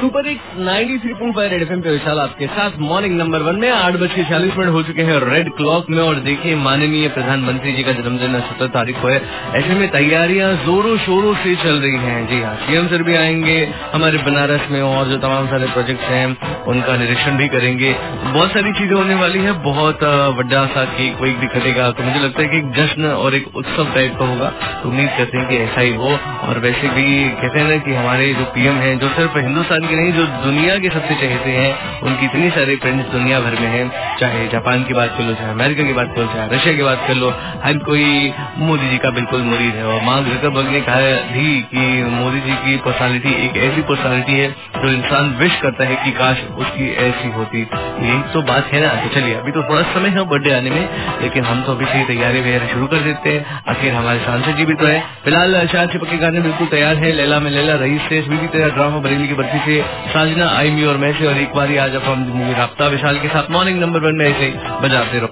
Super hits 93.5 red FM पे विशाल आपके साथ मॉर्निंग नंबर 1 में 8:40 हो चुके हैं रेड क्लॉक में। और देखिए, माननीय प्रधानमंत्री जी का जन्मदिन 17 तारीख को है। ऐसे में तैयारियां जोरों शोरों से चल रही हैं। जी हाँ, सीएम सर भी आएंगे हमारे बनारस में और जो तमाम सारे प्रोजेक्ट्स हैं उनका निरीक्षण भी करेंगे। बहुत सारी चीजें होने वाली है। बहुत बड़ा सा केक वेक भी कटेगा, तो मुझे लगता है कि एक जश्न और एक उत्सव टाइप का होगा। तो उम्मीद करते हैं कि ऐसा ही हो। और वैसे भी कहते हैं ना कि हमारे जो पीएम हैं, जो सिर्फ हिंदुस्तान के नहीं, जो दुनिया के सबसे चहेते हैं, उनकी इतनी सारे फ्रेंड्स दुनिया भर में हैं। चाहे जापान की बात कर लो, चाहे अमेरिका की बात कर लो, चाहे रशिया की बात कर लो, हर कोई मोदी जी का बिल्कुल मुरीद है। और मार्क जुकरबर्ग ने कहा भी कि मोदी जी की पर्सनालिटी एक ऐसी पर्सनालिटी है जो इंसान विश करता है कि काश उसकी ऐसी होती। यही तो बात है ना। तो चलिए, अभी तो थोड़ा समय है बर्थडे आने में, लेकिन हम तो अभी से तैयारी वगैरह शुरू कर देते हैं। आखिर हमारे सांसद जी भी तो है। फिलहाल शाह चिपक के गाने बिल्कुल तैयार है। लैला में लैला, रईस से, स्वीटी तेरा ड्रामा, बरेली की बर्फी से, साजना, आई मी और मैं से। और एक बार आज अब हम मूवी राब्ता विशाल के साथ मॉर्निंग नंबर 1 में ऐसे बजाते रहो।